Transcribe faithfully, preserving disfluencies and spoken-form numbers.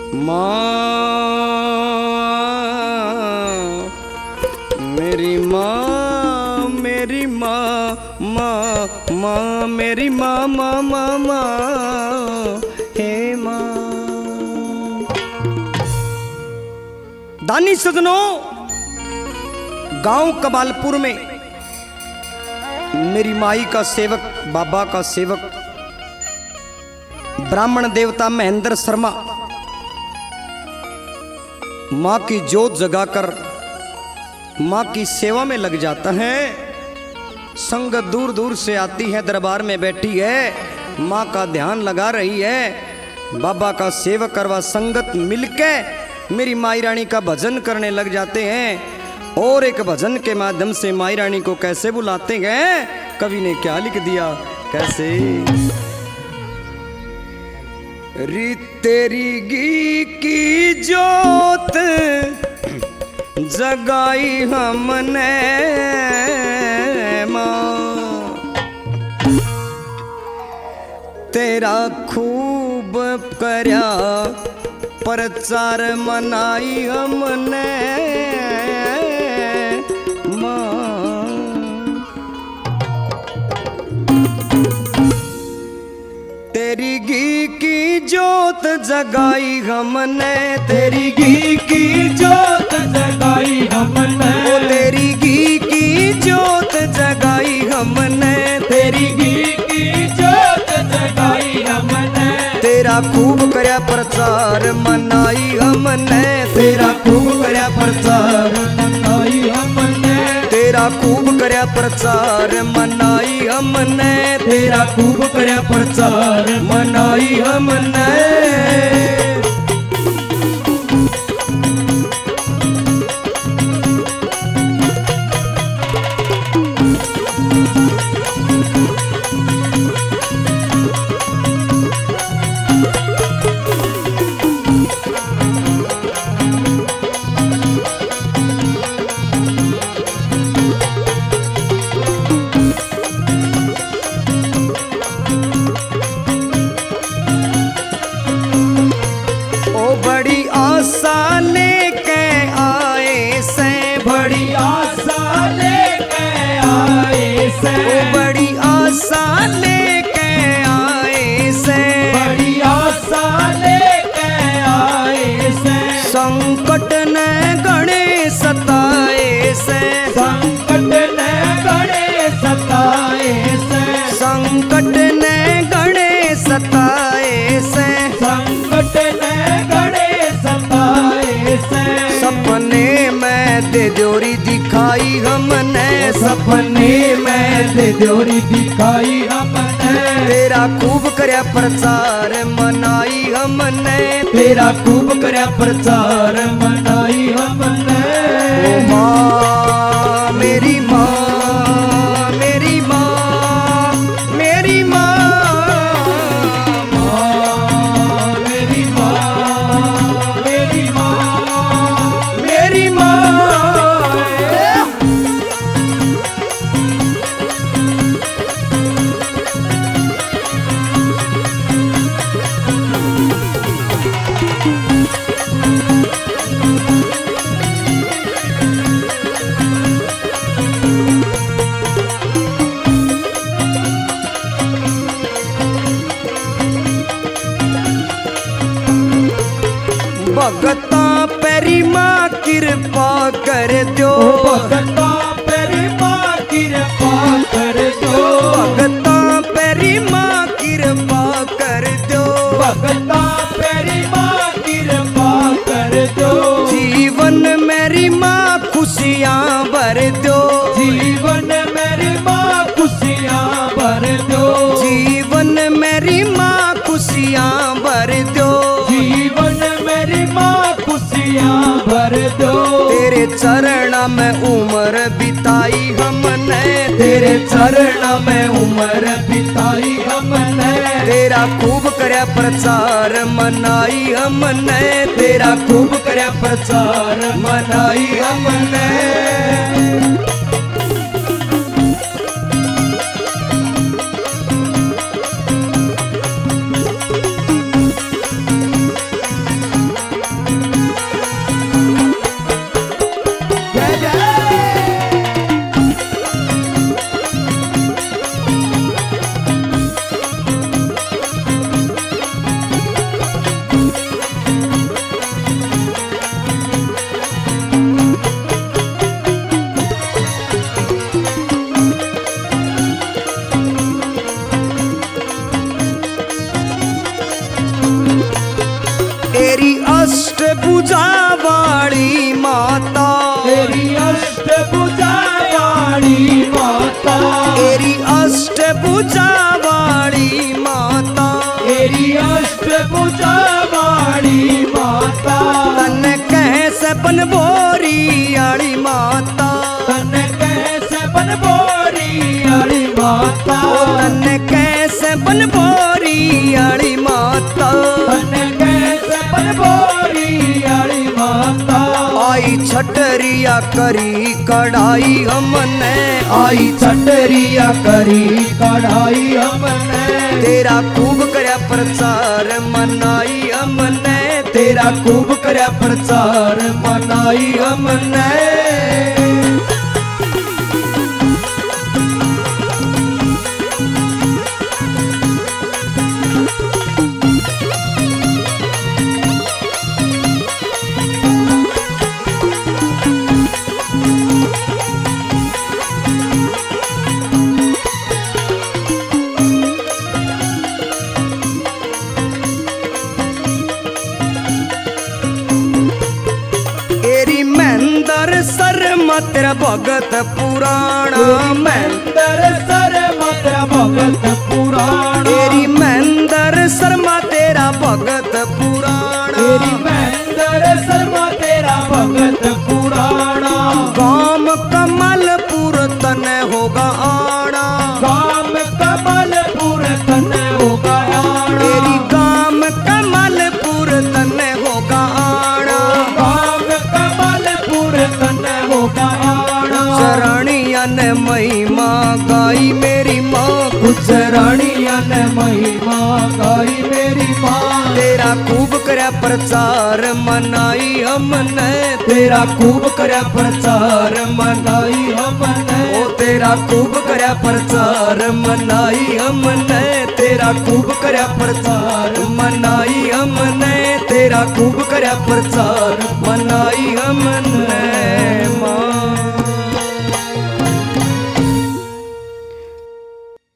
माँ मेरी माँ मेरी माँ माँ माँ मेरी माँ माँ माँ माँ हे माँ। दानी सजनों, गांव कबालपुर में मेरी माई का सेवक, बाबा का सेवक, ब्राह्मण देवता महेंद्र शर्मा माँ की जोत जगाकर माँ की सेवा में लग जाता है। संगत दूर दूर से आती है, दरबार में बैठी है, माँ का ध्यान लगा रही है। बाबा का सेवक और वह संगत मिलके मेरी माई रानी का भजन करने लग जाते हैं। और एक भजन के माध्यम से माई रानी को कैसे बुलाते हैं, कवि ने क्या लिख दिया, कैसे। री तेरी घी की जोत जगाई हमने माँ, तेरा खूब करया प्रचार मनाई हमने माँ। तेरी घी की जोत जगाई हमने, तेरी घी की जोत जगाई हमने, ओ तेरी घी की जोत जगाई हमने, तेरी घी की जोत जगाई हमने, तेरा खूब करया प्रचार मनाई हमने, तेरा खूब करया प्रचार मनाई हमने, तेरा खूब करया प्रचार मनाई हमने, तेरा खूब करया प्रचार मनाई हमने। बड़ी आशा लेके आए से, बड़ी आशा लेके आए से, संकट ने गणे सताए से, संकट ने गणे सताए से, संकट ने गणे सताए से, संकट ने गणे सताए से। सपने में दे जोरी दिखाई हमने, सपने में दे जोरी दिखाई हमने, तेरा खूब करया प्रचार मनाई हमने, तेरा खूब करया प्रचार मनाई हमने। ओ माँ मेरी माँ मेरी माँ मेरी माँ, माँ मेरी माँ मेरी माँ मेरी माँ। भगता पेरी माँ कृपा कर दो, भगता पेरी माँ कृपा कर दो, भगता पेरी माँ कृपा कर दो, भगता पेरी माँ कृपा कर दो। जीवन मेरी माँ खुशियाँ भर दो, जीवन मेरी माँ खुशियाँ भर दो, जीवन मेरी माँ खुशियाँ भर दो, जीवन मेरी माँ खुशियाँ भर दो। तेरे चरण में उम्र बिताई हमने, तेरे चरण में उम्र बिताई हमने, तेरा खूब करया प्रचार मनाई हमने, तेरा खूब करया प्रचार मनाई हमने। भुजा वाली माता, तेरी अष्टभुजा वाली माता, तेरी अष्टभुजा वाली माता, तेरी अष्टभुजा वाली माता, तन कैसे बनबोरी आली माता, तन कैसे बनबोरी आली माता, तन कैसे बनबोरी आली माता, तन कैसे बनबोरी आली माता। आई छटरिया करी कढ़ाई हमने, आई छटरिया करी कढ़ाई हमने, तेरा खूब करया प्रचार मनाई हमने, तेरा खूब करया प्रचार मनाई हमने। तेरा भगत पुराणा, महेंद्र शर्मा तेरा भगत पुराणा, तेरी महेंद्र शर्मा तेरा भगत पुराणा, तेरी महेंद्र शर्मा तेरा भगत पुराणा। गाम कमलपुर तन होगा आना, गाम कमलपुर तन होगा आना, तेरी गाम कमलपुर तन होगा आना, गाम कमलपुर तन होगा आना। चरणिया ने महिमा गाई मेरी माँ, गुजरानिया ने महिमा गाई मेरी माँ, तेरा खूब करया प्रचार मनाई हमने, तेरा खूब करया प्रचार मनाई हमने, ओ तेरा खूब करया प्रचार मनाई हमने, तेरा खूब करया प्रचार मनाई हमने, तेरा खूब करया प्रचार मनाई हमने माँ।